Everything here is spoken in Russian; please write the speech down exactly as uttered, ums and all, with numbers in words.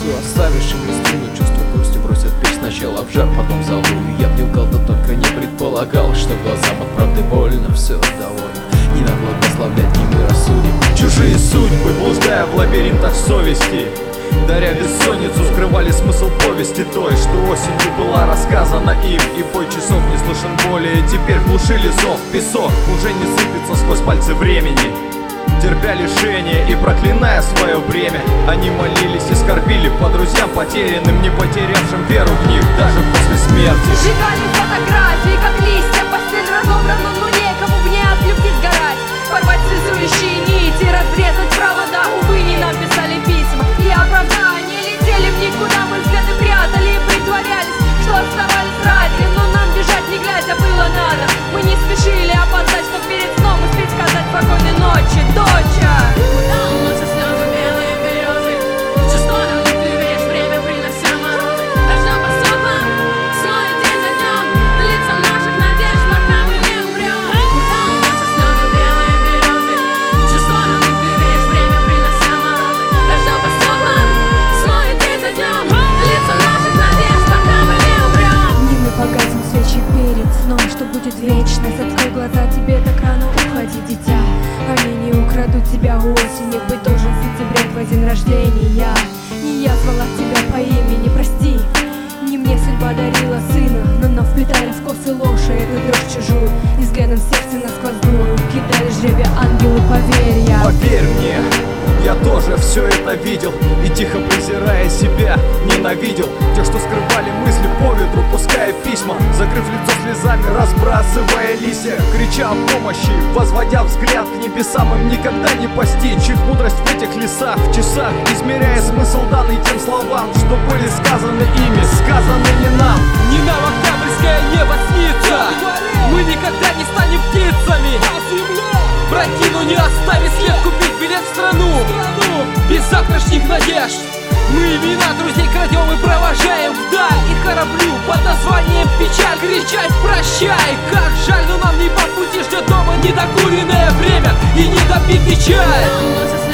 Все оставишь и не струну, чувство грусти бросят печь. Сначала в жар, потом в залую. Я б не лгал, да только не предполагал, что глазам от правды больно. Все довольно, не надо благословлять, не мы рассудим чужие судьбы, блуждая в лабиринтах совести. Даря бессонницу, скрывали смысл повести той, что осенью была рассказана им. И бой часов не слышен более, теперь в глуши лесов песок уже не сыпется сквозь пальцы времени. Терпя лишение и проклиная свое время, они молились и скорбили по друзьям потерянным, не потерявшим веру в них даже после смерти. Сжигали фотографии, как листья, постель разобрана, но некому в ней от любви сгорать. Порвать связующие нити, разрезать провода, увы, не нам писали письма. И оправдания летели в никуда, мы взгляды прятали и притворялись, что оставались ради. Но нам бежать не глядя было надо. Мы не спешили опоздать, чтоб перед сном успеть сказать спокойной ночи, доча. Куда уносят слезы белые березы? В чью сторону ты веришь, время принося морозы? Дождем посохла, снова день за днем, лица наших надежд, пока мы не умрем. Куда уносят слезы белые березы? В чью сторону ты веришь, время принося морозы? Дождем посохла, снова день за днем, лица наших надежд, пока мы не умрем. Не мы погасим свечи перед сном, что будет вечно. Закрой глаза, тебе так рано уходи, дитя. Они не украдут тебя у осени, быть должен в сентябре твой день рождения. Не я звала тебя по имени, прости. Не мне судьба дарила сына, но нам вплетали в косы ложь, и эту дрожь чужую. И взглядом сердце насквозь дуру кидали жребия ангелы, поверь я. Поверь мне, я тоже все это видел и, тихо презирая себя, ненавидел тех, что скрывали мысли по ветру, пуская письма, закрыв лицо слезами, разбрасывая листья, крича о помощи, возводя взгляд к небесам. Им никогда не постичь их мудрость в этих лесах, в часах, измеряя смысл данный тем словам, что были сказаны ими, сказаны не нам. Не нам октябрьское небо снится, мы никогда не станем птицами. Прокину, не оставить след, купить билет в страну без завтрашних надежд. Мы имена друзей крадем и провожаем вдаль, и кораблю под названием печаль кричать прощай. Как жаль, но нам не по пути, ждет дома недокуренное время и недопитый чай.